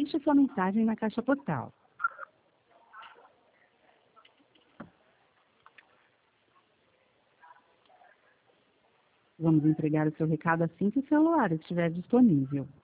deixe sua mensagem na caixa postal. Vamos entregar o seu recado assim que o celular estiver disponível.